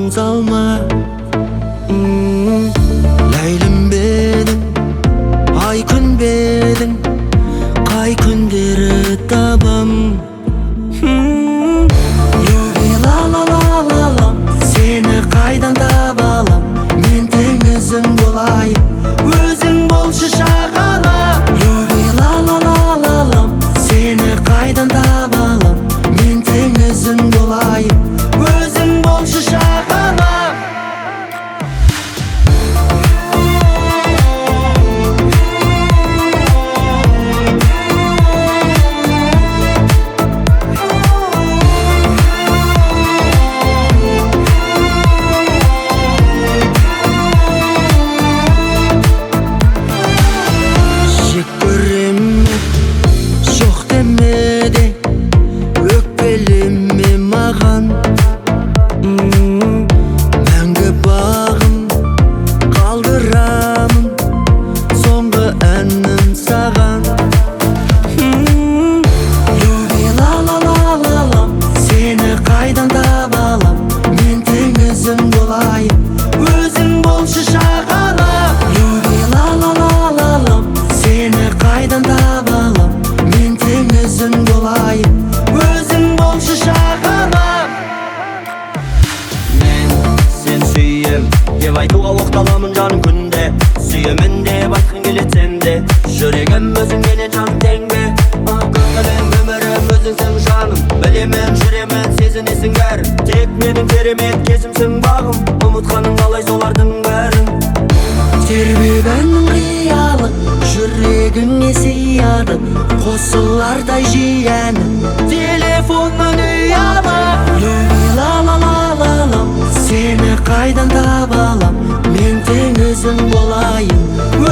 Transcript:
salma. Leylim benim, ay kun benim, kay kunleri tabam. Yuvi la la la la la, seni kaydan tabalam. Men tengizing bolayım, özün bolşu şagala. Yuvi la la la la la, seni kaydan tabalam. Men tengizing bolayım, özün bolşu şagala. Деп айтуға оқталамын жаным күнде, сүйемін деп айтқың келет сенде. Жүрегім өзіңнен жаным тең бе? Көңілім өмірім өзіңсің жаным. Білемін жүремін сезінесің бәрін. Тек менің керемет кезімсің бағым. Ұмытқаның қалай солардың бәрін. Тербегеннің қиялы жүрегіңе сияды, қосылардай жиәнім телефонның ұялы. Люби ла ла ла ла ла, сені қайдан табалам? Мен теңізің болайын,